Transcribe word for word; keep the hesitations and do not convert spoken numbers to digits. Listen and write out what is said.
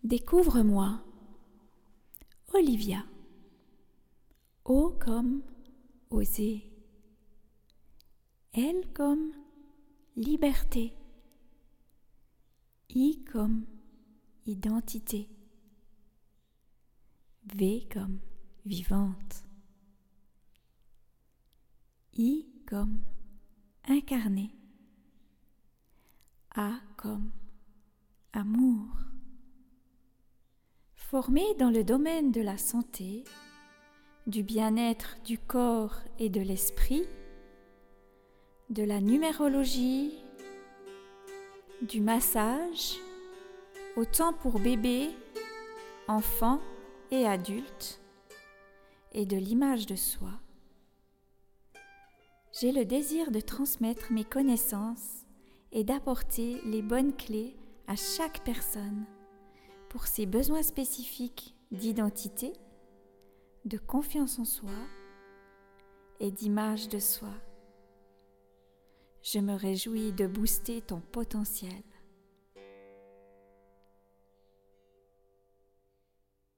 Découvre-moi, Olivia. O comme oser. L comme liberté. I comme identité. V comme vivante. I comme incarné. A comme amour. Formée dans le domaine de la santé, du bien-être du corps et de l'esprit, de la numérologie, du massage, autant pour bébés, enfants et adultes, et de l'image de soi, j'ai le désir de transmettre mes connaissances et d'apporter les bonnes clés à chaque personne pour ses besoins spécifiques d'identité, de confiance en soi et d'image de soi. Je me réjouis de booster ton potentiel.